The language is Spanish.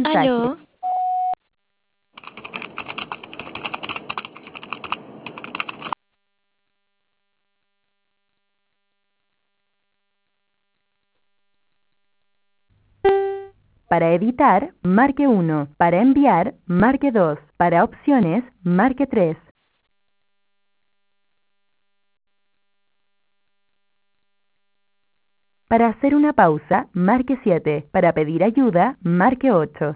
mensaje. Aló, Para editar, marque 1. Para enviar, marque 2. Para opciones, marque 3. Para hacer una pausa, marque 7. Para pedir ayuda, marque 8.